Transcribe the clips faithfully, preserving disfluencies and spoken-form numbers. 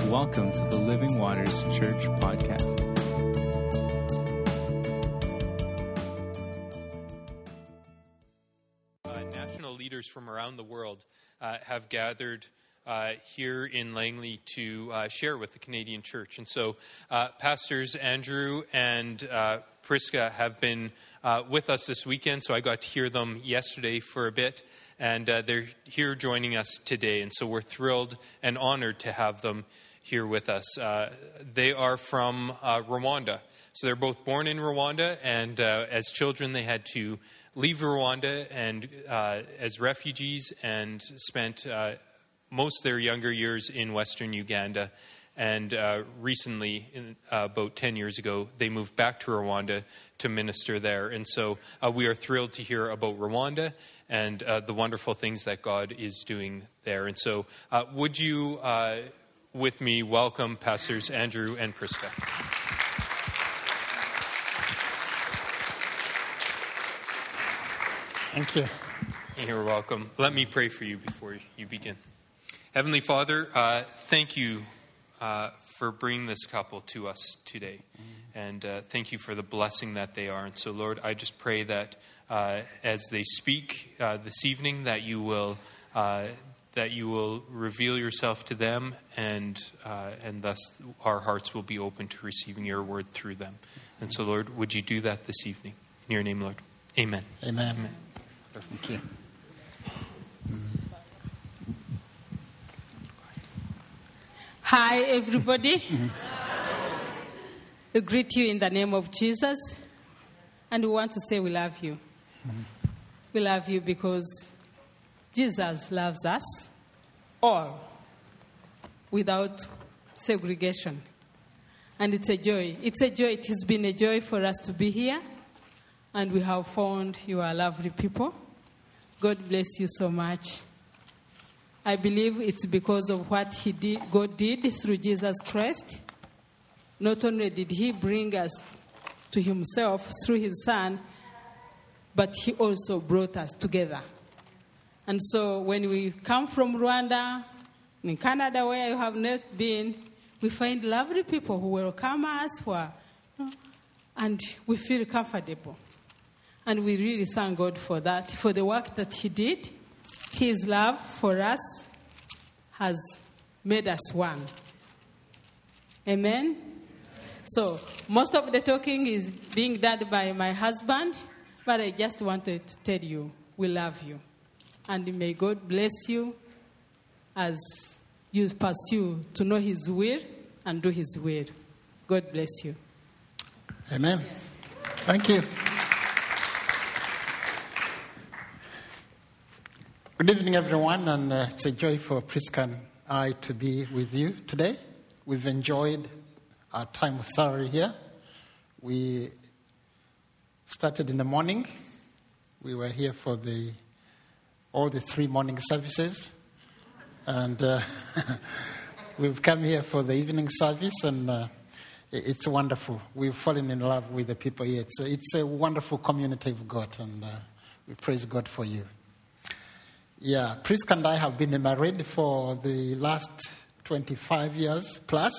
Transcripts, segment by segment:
Welcome to the Living Waters Church podcast. Uh, national leaders from around the world uh, have gathered uh, here in Langley to uh, share with the Canadian Church. And so uh, Pastors Andrew and uh, Priska have been uh, with us this weekend, so I got to hear them yesterday for a bit. And uh, they're here joining us today, and so we're thrilled and honored to have them here with us. Uh, they are from uh, Rwanda. So they're both born in Rwanda, and uh, as children they had to leave Rwanda and uh, as refugees and spent uh, most of their younger years in Western Uganda. And uh, recently, in, uh, about ten years ago, they moved back to Rwanda to minister there. And so uh, we are thrilled to hear about Rwanda and uh, the wonderful things that God is doing there. And so uh, would you, uh, with me, welcome Pastors Andrew and Priska. Thank you. You're welcome. Let me pray for you before you begin. Heavenly Father, uh, thank you uh, for bringing this couple to us today. And uh, thank you for the blessing that they are. And so, Lord, I just pray that uh, as they speak uh, this evening, that you will uh, that you will reveal yourself to them, and uh, and thus our hearts will be open to receiving your word through them. And so, Lord, would you do that this evening? In your name, Lord. Amen. Amen. Amen. Thank you. Hi, everybody. We greet you in the name of Jesus, and we want to say we love you. We love you because Jesus loves us all without segregation. And it's a joy. It's a joy. It has been a joy for us to be here, and we have found you are lovely people. God bless you so much. I believe it's because of what he did, God did through Jesus Christ. Not only did he bring us to himself through his son, but he also brought us together. And so when we come from Rwanda, in Canada where you have not been, we find lovely people who welcome us, who are, you know, and we feel comfortable. And we really thank God for that, for the work that he did. His love for us has made us one. Amen? So, most of the talking is being done by my husband, but I just wanted to tell you, we love you. And may God bless you as you pursue to know his will and do his will. God bless you. Amen. Thank you. Good evening, everyone, and uh, it's a joy for Priska and I to be with you today. We've enjoyed our time with Sarah here. We started in the morning. We were here for the all the three morning services, and uh, we've come here for the evening service, and uh, it's wonderful. We've fallen in love with the people here. It's a, it's a wonderful community of God, and uh, we praise God for you. Yeah, Priska and I have been married for the last twenty-five years plus.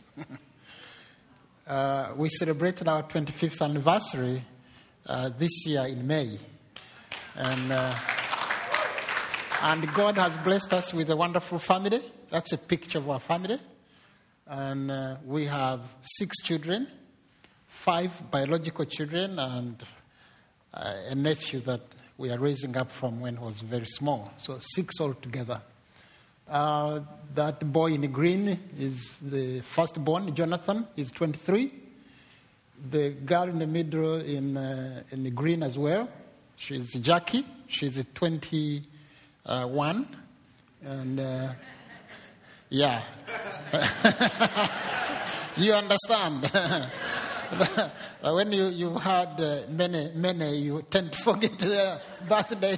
uh, we celebrated our twenty-fifth anniversary uh, this year in May. And, uh, and God has blessed us with a wonderful family. That's a picture of our family. And uh, we have six children, five biological children, and uh, a nephew that we are raising up from when he was very small. So six altogether. Uh, that boy in green is the firstborn, Jonathan. He's twenty-three. The girl in the middle in uh, in the green as well, she's Jackie. She's twenty-one. And uh, yeah. You understand. When you, you've had uh, many, many, you tend to forget their birthdays.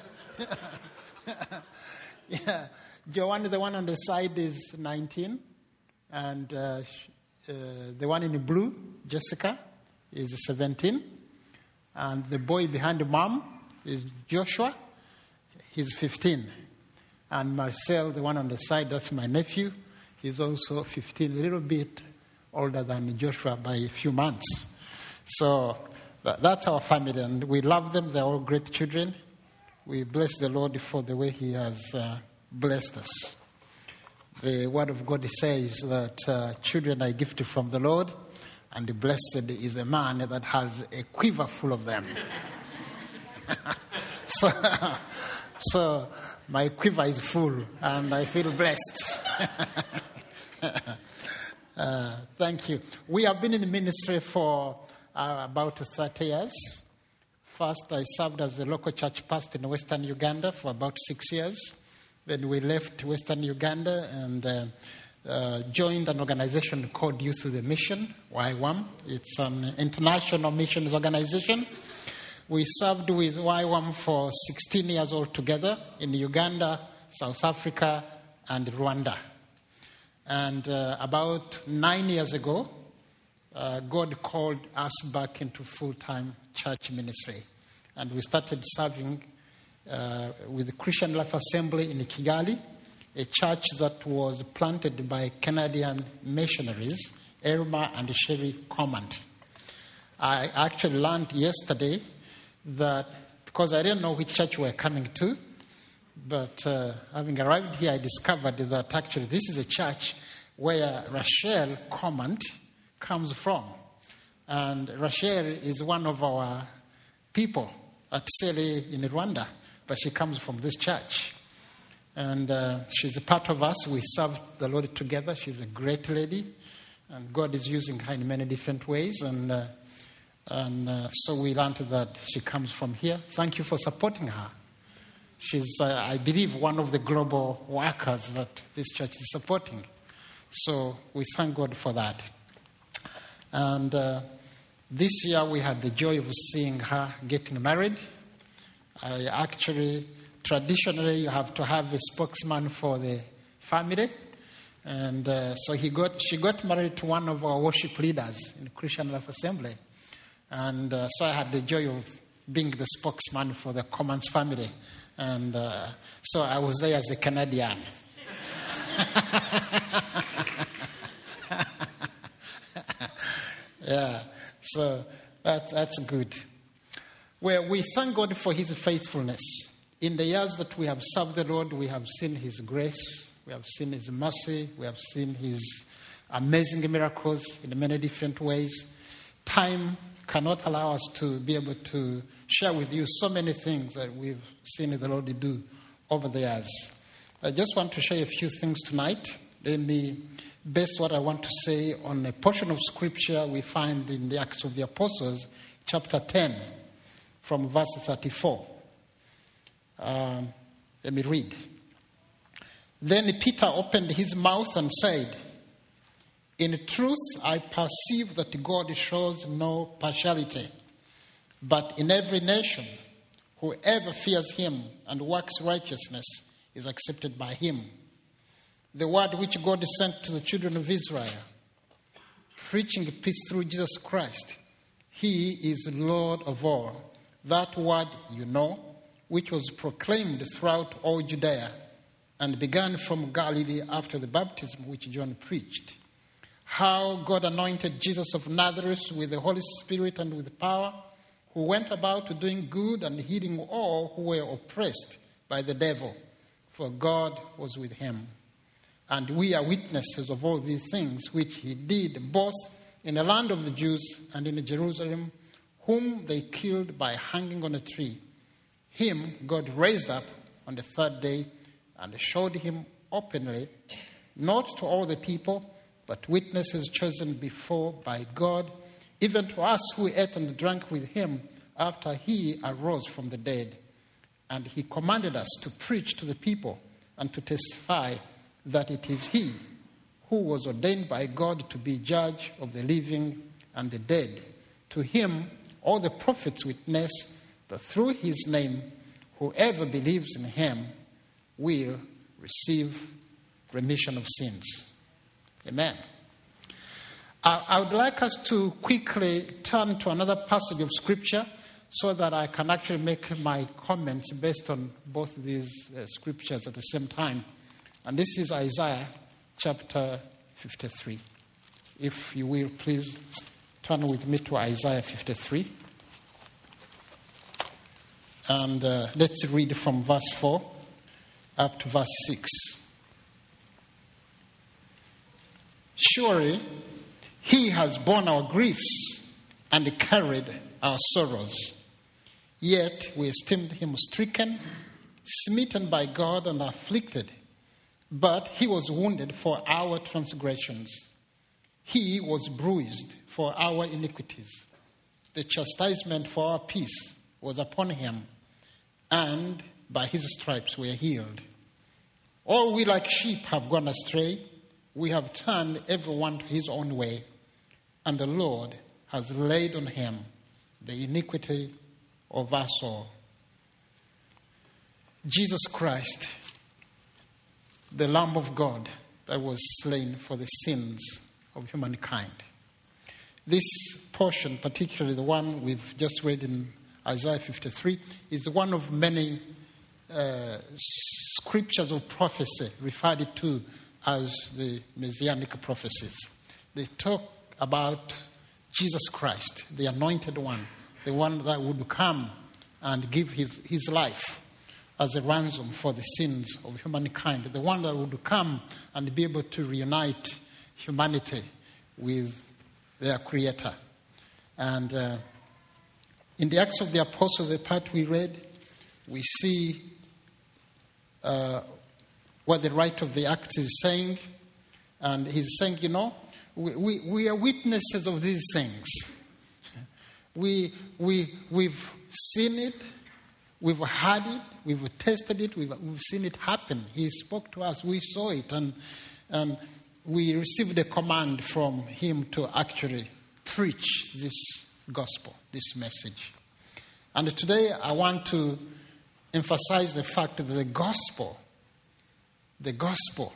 Yeah. Joanne, the one on the side, is nineteen. And uh, sh- uh, the one in the blue, Jessica, is seventeen. And the boy behind the mom is Joshua. He's fifteen. And Marcel, the one on the side, that's my nephew. He's also fifteen, a little bit older than Joshua by a few months. So that, that's our family, and we love them. They're all great children. We bless the Lord for the way He has uh, blessed us. The Word of God says that uh, children are a gift from the Lord, and blessed is the man that has a quiver full of them. so, so my quiver is full, and I feel blessed. uh, thank you. We have been in ministry for uh, about thirty years. First, I served as a local church pastor in Western Uganda for about six years. Then we left Western Uganda and uh, uh, joined an organization called Youth with a Mission, Y WAM. It's an international missions organization. We served with Y WAM for sixteen years altogether in Uganda, South Africa, and Rwanda. And uh, about nine years ago, uh, God called us back into full-time church ministry. And we started serving uh, with the Christian Life Assembly in Kigali, a church that was planted by Canadian missionaries, Elmer and Sherry Command. I actually learned yesterday that, because I didn't know which church we were coming to, but uh, having arrived here, I discovered that actually this is a church where Rachel Command comes from. And Rachel is one of our people at Sele in Rwanda, but she comes from this church. And uh, she's a part of us. We serve the Lord together. She's a great lady, and God is using her in many different ways. And, uh, and uh, so we learned that she comes from here. Thank you for supporting her. She's, uh, I believe, one of the global workers that this church is supporting. So we thank God for that. And uh, this year we had the joy of seeing her getting married. I actually, traditionally, you have to have a spokesman for the family. And uh, so he got, she got married to one of our worship leaders in Christian Life Assembly. And uh, so I had the joy of being the spokesman for the Commons family. And uh, so I was there as a Canadian. Yeah, so that's, that's good. Well, we thank God for His faithfulness. In the years that we have served the Lord, we have seen His grace, we have seen His mercy, we have seen His amazing miracles in many different ways. Time cannot allow us to be able to share with you so many things that we've seen the Lord do over the years. I just want to share a few things tonight. Let me base what I want to say on a portion of Scripture we find in the Acts of the Apostles, chapter ten, from verse thirty-four. Um, let me read. Then Peter opened his mouth and said, "In truth, I perceive that God shows no partiality, but in every nation, whoever fears Him and works righteousness is accepted by Him. The word which God sent to the children of Israel, preaching peace through Jesus Christ. He is Lord of all. That word you know, which was proclaimed throughout all Judea and began from Galilee after the baptism which John preached. How God anointed Jesus of Nazareth with the Holy Spirit and with power, who went about doing good and healing all who were oppressed by the devil, for God was with him. And we are witnesses of all these things which he did, both in the land of the Jews and in Jerusalem, whom they killed by hanging on a tree. Him God raised up on the third day and showed him openly, not to all the people, but witnesses chosen before by God, even to us who ate and drank with him after he arose from the dead. And he commanded us to preach to the people and to testify that it is he who was ordained by God to be judge of the living and the dead. To him all the prophets witness that through his name whoever believes in him will receive remission of sins." Amen. I, I would like us to quickly turn to another passage of Scripture so that I can actually make my comments based on both these uh, scriptures at the same time. And this is Isaiah chapter fifty-three. If you will, please turn with me to Isaiah fifty-three. And uh, let's read from verse four up to verse six. Surely he has borne our griefs and carried our sorrows. Yet we esteemed him stricken, smitten by God, and afflicted. But he was wounded for our transgressions. He was bruised for our iniquities. The chastisement for our peace was upon him, and by his stripes we are healed. All we like sheep have gone astray. We have turned everyone to his own way, and the Lord has laid on him the iniquity of us all. Jesus Christ, the Lamb of God that was slain for the sins of humankind. This portion, particularly the one we've just read in Isaiah fifty-three, is one of many uh, scriptures of prophecy referred to as the Messianic prophecies. They talk about Jesus Christ, the anointed one, the one that would come and give his, his life as a ransom for the sins of humankind, the one that would come and be able to reunite humanity with their Creator. And uh, in the Acts of the Apostles, the part we read, we see uh, what the writer of the Acts is saying. And he's saying, you know, we, we, we are witnesses of these things. We, we, we've seen it, we've heard it, we've tasted it, we've, we've seen it happen. He spoke to us, we saw it, and, and we received a command from him to actually preach this gospel, this message. And today I want to emphasize the fact that the gospel, the gospel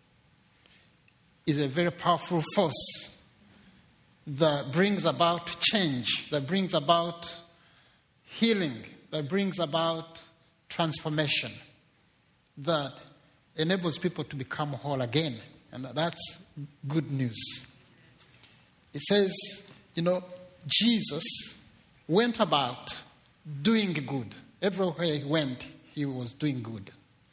is a very powerful force that brings about change, that brings about healing, that brings about transformation, that enables people to become whole again. And that's good news. It says, you know, Jesus went about doing good. Everywhere he went, he was doing good.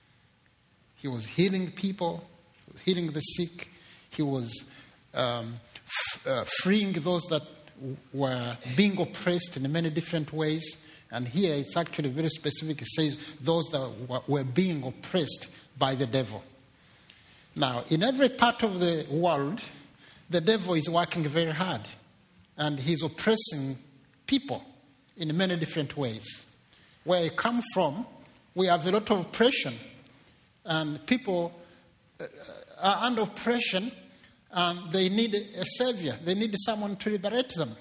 He was healing people, healing the sick. He was um, f- uh, freeing those that w- were being oppressed in many different ways. And here it's actually very specific. It says those that w- were being oppressed by the devil. Now, in every part of the world, the devil is working very hard. And he's oppressing people in many different ways. Where I come from, we have a lot of oppression. And people are under oppression, and they need a savior. They need someone to liberate them.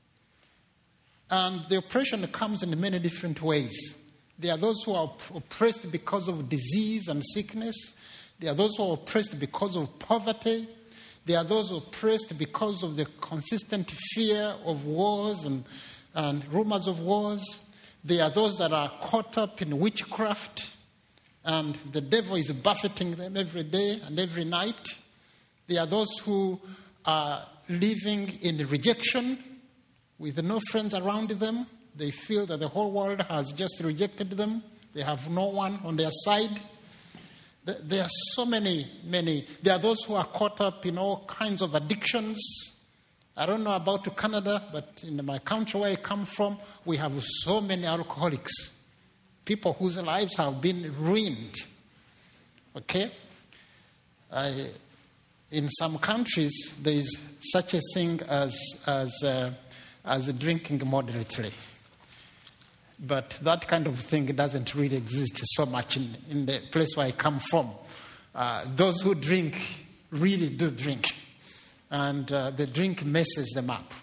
And the oppression comes in many different ways. There are those who are oppressed because of disease and sickness. There are those who are oppressed because of poverty. There are those oppressed because of the consistent fear of wars and, and rumors of wars. There are those that are caught up in witchcraft, and the devil is buffeting them every day and every night. There are those who are living in rejection with no friends around them. They feel that the whole world has just rejected them. They have no one on their side. There are so many, many. There are those who are caught up in all kinds of addictions. I don't know about Canada, but in my country where I come from, we have so many alcoholics. People whose lives have been ruined. Okay? I, in some countries, there is such a thing as, as, uh, as drinking moderately. But that kind of thing doesn't really exist so much in, in the place where I come from. Uh, those who drink really do drink. And uh, the drink messes them up.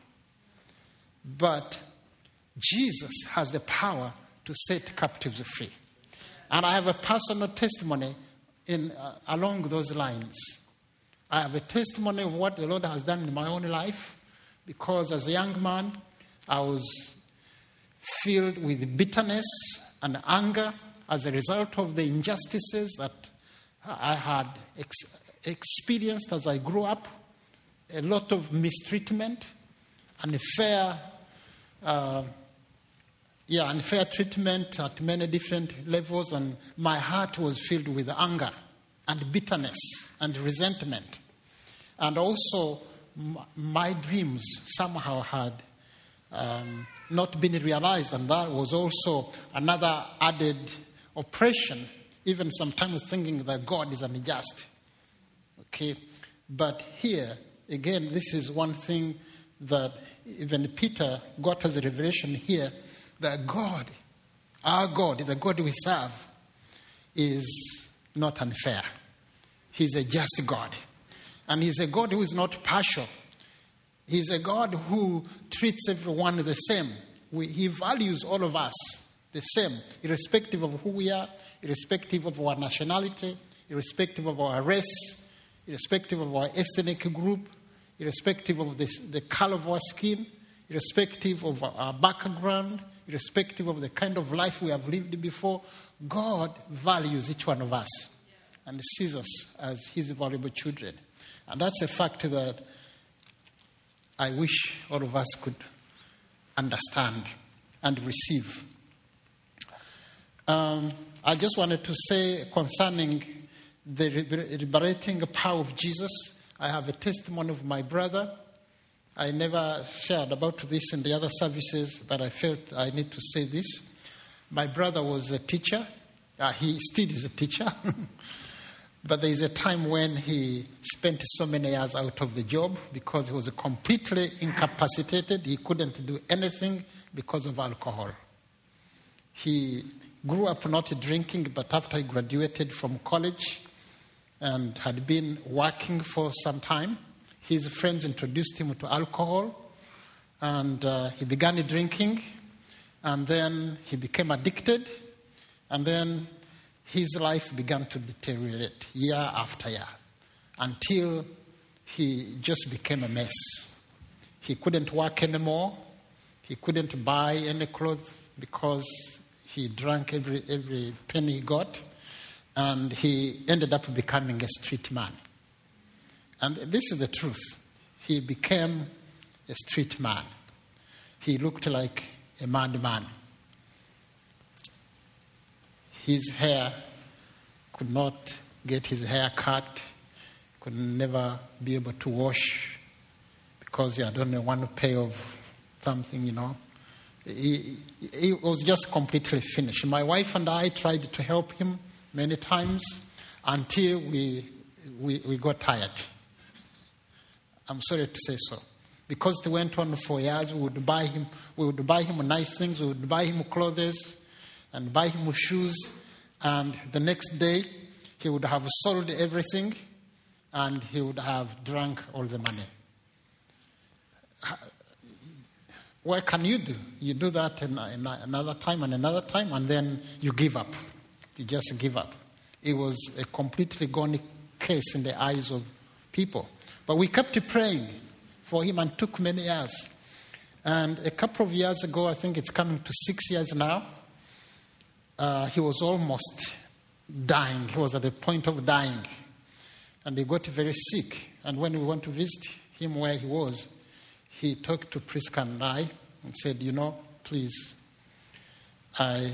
But Jesus has the power to set captives free. And I have a personal testimony in uh, along those lines. I have a testimony of what the Lord has done in my own life, because as a young man, I was filled with bitterness and anger as a result of the injustices that I had ex- experienced as I grew up a lot of mistreatment, unfair, uh, yeah, unfair treatment at many different levels, and my heart was filled with anger and bitterness and resentment. And also, m- my dreams somehow had um, not been realized, and that was also another added oppression, even sometimes thinking that God is unjust. Okay, but here, again, this is one thing that even Peter got as a revelation here, that God, our God, the God we serve, is not unfair. He's a just God. And he's a God who is not partial. He's a God who treats everyone the same. We, he values all of us the same, irrespective of who we are, irrespective of our nationality, irrespective of our race, irrespective of our ethnic group, irrespective of the, the color of our skin, irrespective of our background, irrespective of the kind of life we have lived before. God values each one of us and sees us as his valuable children. And that's a fact that I wish all of us could understand and receive. Um, I just wanted to say concerning the liberating power of Jesus, I have a testimony of my brother. I never shared about this in the other services, but I felt I need to say this. My brother was a teacher. Uh, he still is a teacher. But there is a time when he spent so many years out of the job because he was completely incapacitated. He couldn't do anything because of alcohol. He grew up not drinking, but after he graduated from college and had been working for some time, his friends introduced him to alcohol, and uh, he began drinking, and then he became addicted, and then his life began to deteriorate year after year until he just became a mess. He couldn't work anymore. He couldn't buy any clothes because he drank every, every penny he got, and he ended up becoming a street man. And this is the truth. He became a street man. He looked like a madman. His hair could not get his hair cut, could never be able to wash because he had only one pair of something, you know. He, he was just completely finished. My wife and I tried to help him many times until we we, we got tired. I'm sorry to say so. Because it went on for years, we would buy him, we would buy him nice things, we would buy him clothes and buy him shoes, and the next day he would have sold everything and he would have drunk all the money. What can you do? You do that in, in another time and another time, and then you give up. You just give up. It was a completely gone case in the eyes of people. But we kept praying for him and took many years. And a couple of years ago, I think it's coming to six years now, uh, he was almost dying. He was at the point of dying. And he got very sick. And when we went to visit him where he was, he talked to Priska and I and said, you know, please, I,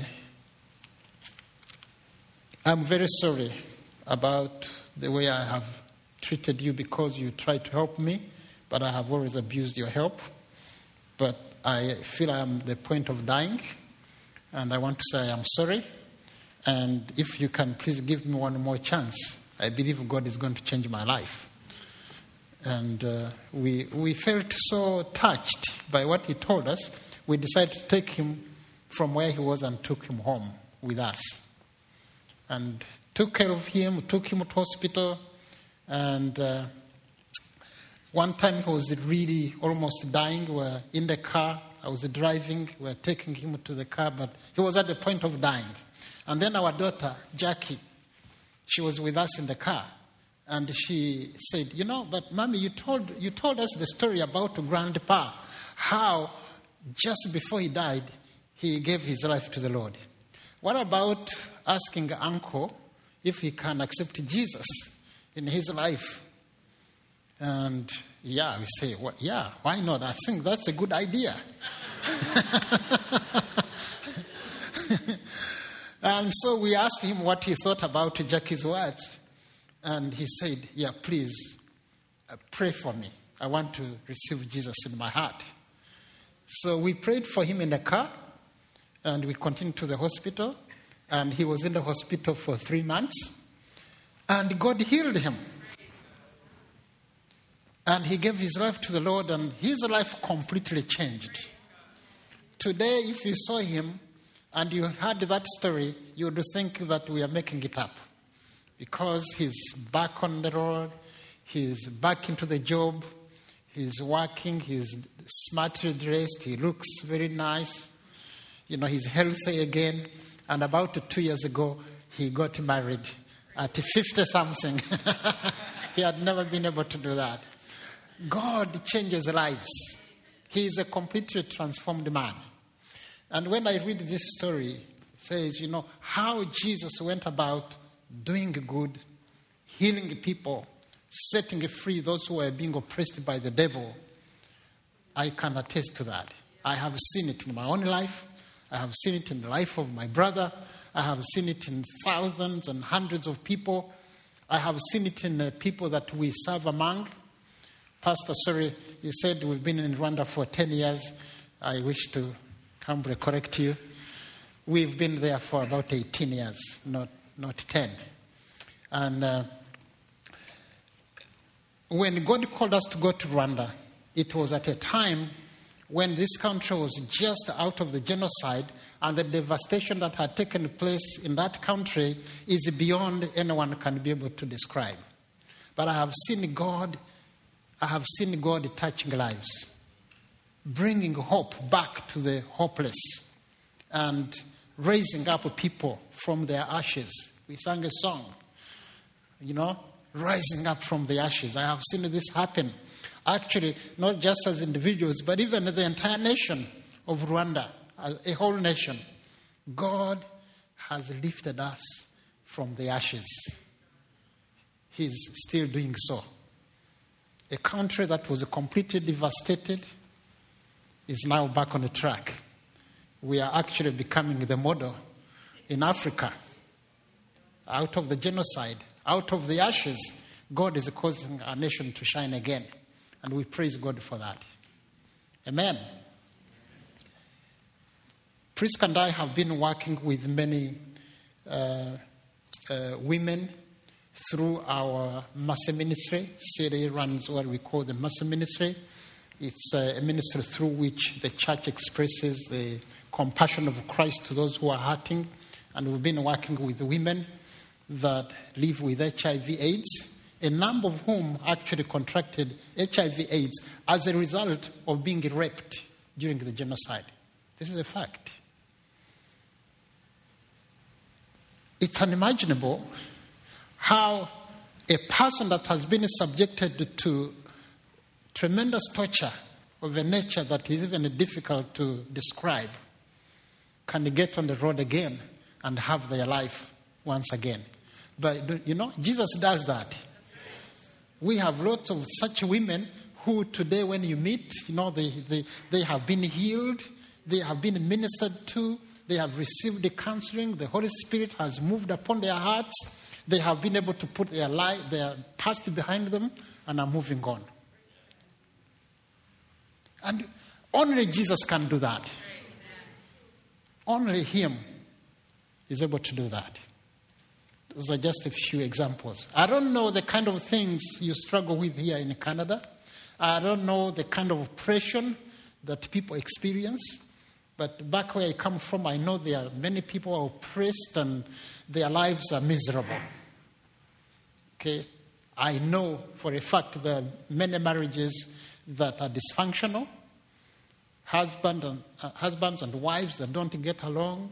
I'm very sorry about the way I have treated you because you tried to help me, but I have always abused your help. But I feel I am at the point of dying, and I want to say I am sorry. And if you can please give me one more chance, I believe God is going to change my life. And uh, we we felt so touched by what he told us, we decided to take him from where he was and took him home with us. And took care of him, took him to hospital. And uh, one time he was really almost dying. We were in the car. I was driving. We were taking him to the car, but he was at the point of dying. And then our daughter, Jackie, she was with us in the car. And she said, you know, but Mommy, you told you told us the story about Grandpa, how just before he died, he gave his life to the Lord. What about asking Uncle if he can accept Jesus? in his life. And yeah, we say, well, yeah, why not? I think that's a good idea. And so we asked him what he thought about Jackie's words. And he said, yeah, please uh, pray for me. I want to receive Jesus in my heart. So we prayed for him in the car, and we continued to the hospital. And he was in the hospital for three months. And God healed him. And he gave his life to the Lord, and his life completely changed. Today, if you saw him and you heard that story, you would think that we are making it up. Because he's back on the road, he's back into the job, he's working, he's smartly dressed, he looks very nice. You know, he's healthy again. And about two years ago, he got married at fifty-something. He had never been able to do that. God changes lives. He is a completely transformed man. And when I read this story, it says, you know, how Jesus went about doing good, healing people, setting free those who were being oppressed by the devil. I can attest to that. I have seen it in my own life. I have seen it in the life of my brother. I have seen it in thousands and hundreds of people. I have seen it in the people that we serve among. Pastor, sorry, you said we've been in Rwanda for ten years. I wish to humbly correct you. We've been there for about eighteen years, not, not ten. And uh, when God called us to go to Rwanda, it was at a time when this country was just out of the genocide, and the devastation that had taken place in that country is beyond anyone can be able to describe. But I have seen God I have seen God touching lives, bringing hope back to the hopeless, and raising up people from their ashes. We sang a song, you know, rising up from the ashes. I have seen this happen. Actually, not just as individuals, but even the entire nation of Rwanda, a whole nation. God has lifted us from the ashes. He's still doing so. A country that was completely devastated is now back on the track. We are actually becoming the model in Africa. Out of the genocide, out of the ashes, God is causing our nation to shine again. And we praise God for that. Amen. Priska and I have been working with many uh, uh, women through our Mercy Ministry. Siri runs what we call the Mercy Ministry. It's a ministry through which the church expresses the compassion of Christ to those who are hurting. And we've been working with women that live with H I V AIDS, a number of whom actually contracted H I V AIDS as a result of being raped during the genocide. This is a fact. It's unimaginable how a person that has been subjected to tremendous torture of a nature that is even difficult to describe can get on the road again and have their life once again. But, you know, Jesus does that. We have lots of such women who today when you meet, you know, they, they, they have been healed, they have been ministered to, they have received the counseling, the Holy Spirit has moved upon their hearts, they have been able to put their life, their past behind them, and are moving on. And only Jesus can do that. Only Him is able to do that. Those are just a few examples. I don't know the kind of things you struggle with here in Canada. I don't know the kind of oppression that people experience. But back where I come from, I know there are many people who are oppressed and their lives are miserable. Okay? I know for a fact there are many marriages that are dysfunctional. Husband and, uh, husbands and wives that don't get along.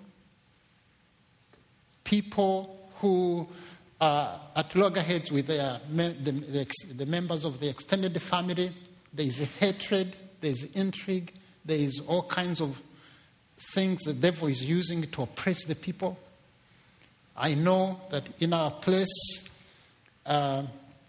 People who are at loggerheads with their, the, the, the members of the extended family. There is hatred, there is intrigue, there is all kinds of things the devil is using to oppress the people. I know that in our place, uh,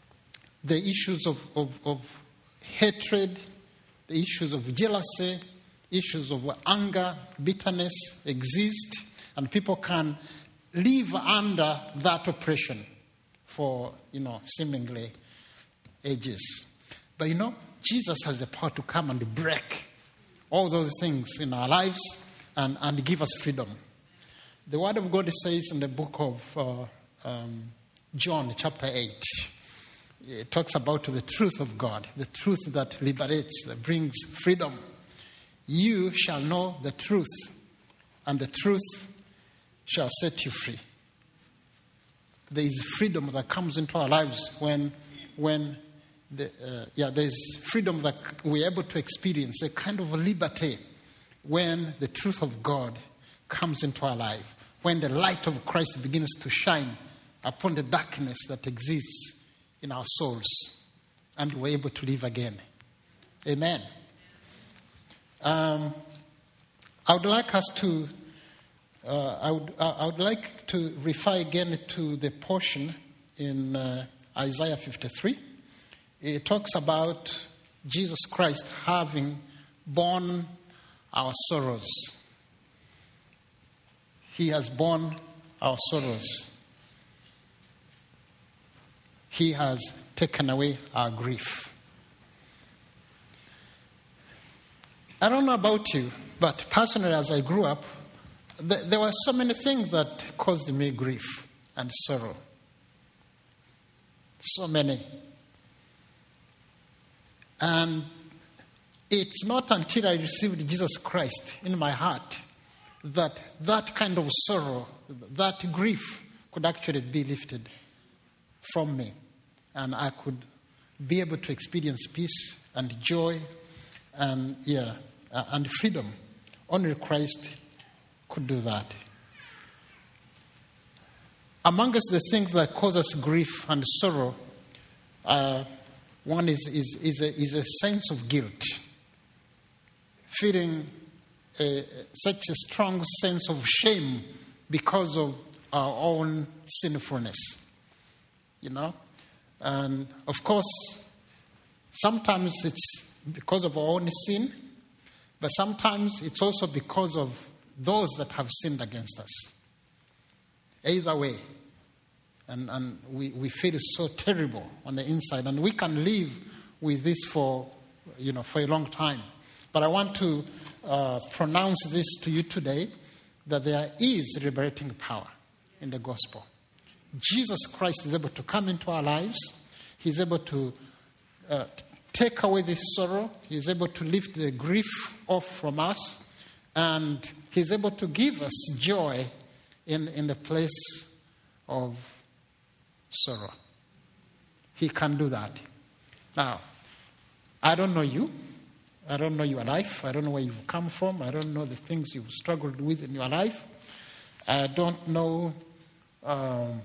the issues of, of, of hatred, the issues of jealousy, issues of anger, bitterness exist, and people can live under that oppression for, you know, seemingly ages. But, you know, Jesus has the power to come and break all those things in our lives and, and give us freedom. The Word of God says in the book of uh, um, John, chapter eight, it talks about the truth of God, the truth that liberates, that brings freedom. You shall know the truth, and the truth shall set you free. There is freedom that comes into our lives when, when the, uh, yeah, there is freedom that we're able to experience, a kind of liberty when the truth of God comes into our life, when the light of Christ begins to shine upon the darkness that exists in our souls, and we're able to live again. Amen. Um, I would like us to, uh, I would, uh, I would like to refer again to the portion in uh, Isaiah fifty-three. It talks about Jesus Christ having borne our sorrows. He has borne our sorrows. He has taken away our grief. I don't know about you, but personally, as I grew up, th- there were so many things that caused me grief and sorrow. So many. And it's not until I received Jesus Christ in my heart that that kind of sorrow, that grief could actually be lifted from me. And I could be able to experience peace and joy and, yeah, uh, and freedom. Only Christ could do that. Amongst the things that cause us grief and sorrow, uh, one is, is, is, a, is a sense of guilt. Feeling a, such a strong sense of shame because of our own sinfulness. You know? And, of course, sometimes it's because of our own sin, but sometimes it's also because of those that have sinned against us. Either way. And, and we, we feel so terrible on the inside. And we can live with this for, you know, for a long time. But I want to uh, pronounce this to you today, that there is liberating power in the gospel. Jesus Christ is able to come into our lives. He's able to uh, take away this sorrow. He's able to lift the grief off from us. And He's able to give us joy in, in the place of sorrow. He can do that. Now, I don't know you. I don't know your life. I don't know where you've come from. I don't know the things you've struggled with in your life. I don't know um,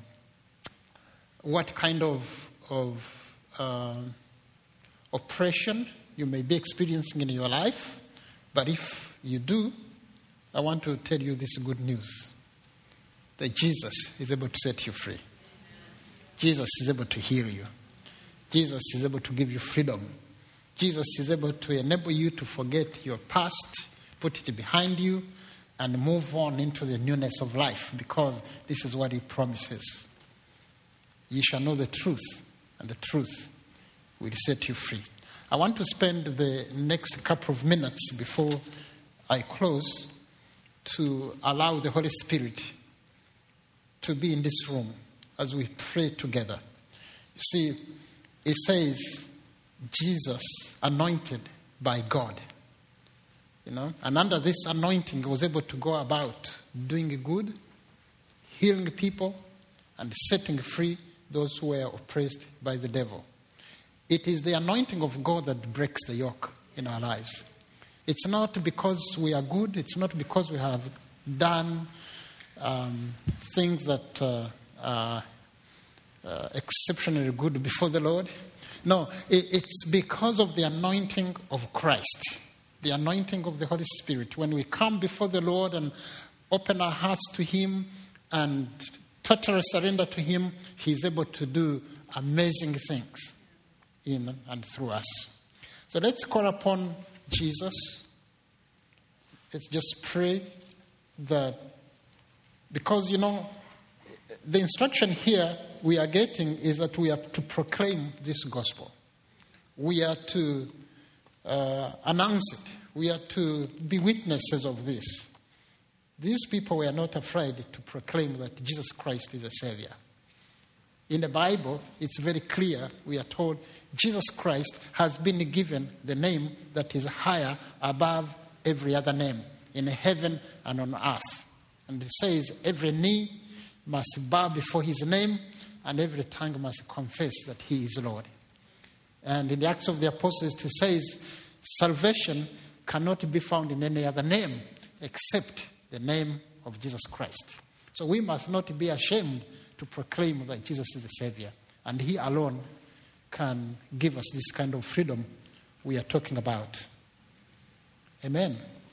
what kind of, of uh, oppression you may be experiencing in your life. But if you do, I want to tell you this good news. That Jesus is able to set you free. Jesus is able to heal you. Jesus is able to give you freedom. Jesus is able to enable you to forget your past, put it behind you, and move on into the newness of life, because this is what He promises. You shall know the truth, and the truth will set you free. I want to spend the next couple of minutes before I close to allow the Holy Spirit to be in this room as we pray together. You see, it says, Jesus anointed by God. You know, and under this anointing, he was able to go about doing good, healing people, and setting free those who were oppressed by the devil. It is the anointing of God that breaks the yoke in our lives. It's not because we are good. It's not because we have done um, things that uh, are uh, exceptionally good before the Lord. No, it, it's because of the anointing of Christ, the anointing of the Holy Spirit. When we come before the Lord and open our hearts to Him and totally surrender to Him, He is able to do amazing things. in and through us. So let's call upon Jesus. Let's just pray that, because, you know, the instruction here we are getting is that we are to proclaim this gospel. We are to uh, announce it. We are to be witnesses of this. These people were not afraid to proclaim that Jesus Christ is a Savior. In the Bible, it's very clear. We are told Jesus Christ has been given the name that is higher above every other name in heaven and on earth. And it says every knee must bow before his name and every tongue must confess that he is Lord. And in the Acts of the Apostles, it says salvation cannot be found in any other name except the name of Jesus Christ. So we must not be ashamed to proclaim that Jesus is the Savior. And he alone can give us this kind of freedom we are talking about. Amen.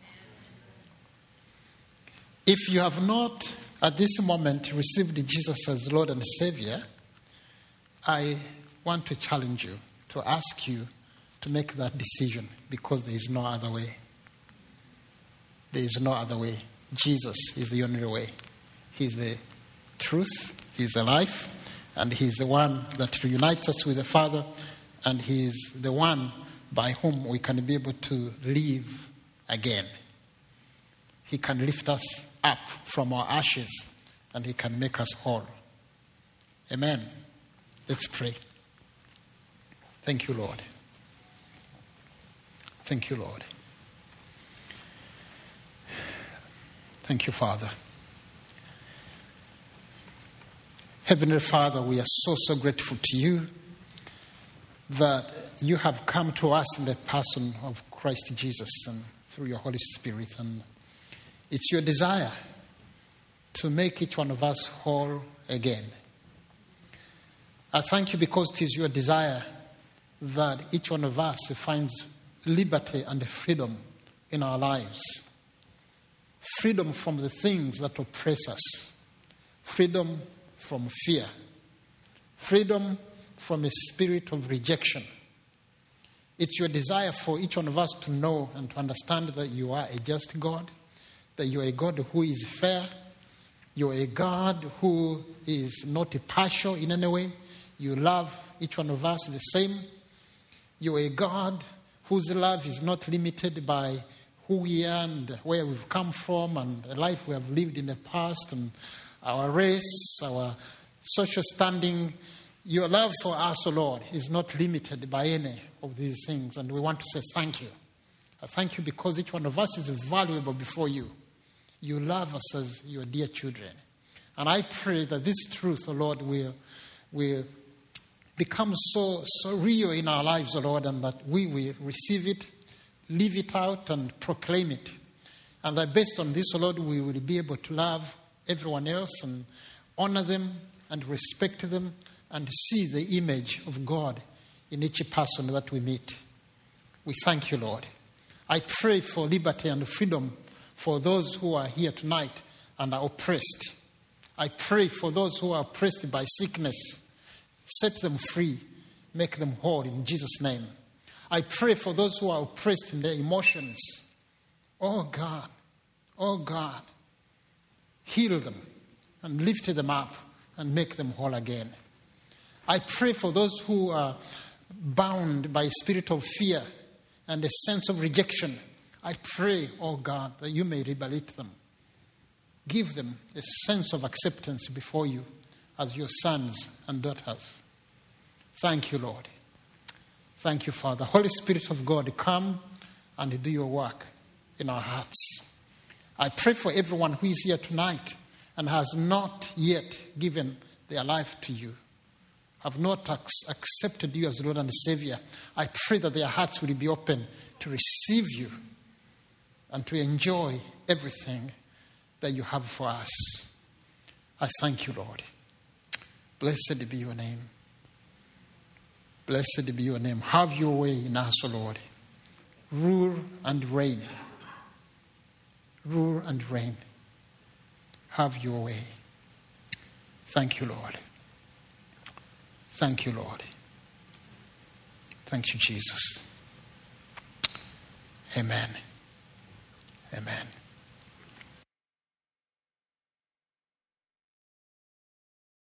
If you have not at this moment received Jesus as Lord and Savior, I want to challenge you, to ask you to make that decision, because there is no other way. There is no other way. Jesus is the only way. He is the truth, he is the life, and he is the one that reunites us with the Father, and he is the one by whom we can be able to live again. He can lift us up from our ashes, and he can make us whole. Amen. Let's pray. Thank you, Lord. Thank you, Lord. Thank you, Father. Heavenly Father, we are so, so grateful to you that you have come to us in the person of Christ Jesus and through your Holy Spirit. And it's your desire to make each one of us whole again. I thank you because it is your desire that each one of us finds liberty and freedom in our lives. Freedom from the things that oppress us. Freedom from fear. Freedom from a spirit of rejection. It's your desire for each one of us to know and to understand that you are a just God, that you are a God who is fair, you are a God who is not partial in any way. You love each one of us the same. You are a God whose love is not limited by who we are and where we've come from and the life we have lived in the past and our race, our social standing. Your love for us, O Lord, is not limited by any of these things. And we want to say thank you. I thank you because each one of us is valuable before you. You love us as your dear children. And I pray that this truth, O Lord, will, will become so, so real in our lives, O Lord, and that we will receive it, live it out, and proclaim it. And that based on this, O Lord, we will be able to love everyone else and honor them and respect them and see the image of God in each person that we meet. We thank you, Lord. I pray for liberty and freedom for those who are here tonight and are oppressed. I pray for those who are oppressed by sickness. Set them free. Make them whole in Jesus' name. I pray for those who are oppressed in their emotions. Oh God, oh God, heal them and lift them up and make them whole again. I pray for those who are bound by a spirit of fear and a sense of rejection. I pray, oh God, that you may rehabilitate them. Give them a sense of acceptance before you as your sons and daughters. Thank you, Lord. Thank you, Father. Holy Spirit of God, come and do your work in our hearts. I pray for everyone who is here tonight and has not yet given their life to you, have not ac- accepted you as Lord and Savior. I pray that their hearts will be open to receive you and to enjoy everything that you have for us. I thank you, Lord. Blessed be your name. Blessed be your name. Have your way in us, O Lord. Rule and reign. Rule and reign. Have your way. Thank you, Lord. Thank you, Lord. Thank you, Jesus. Amen. Amen.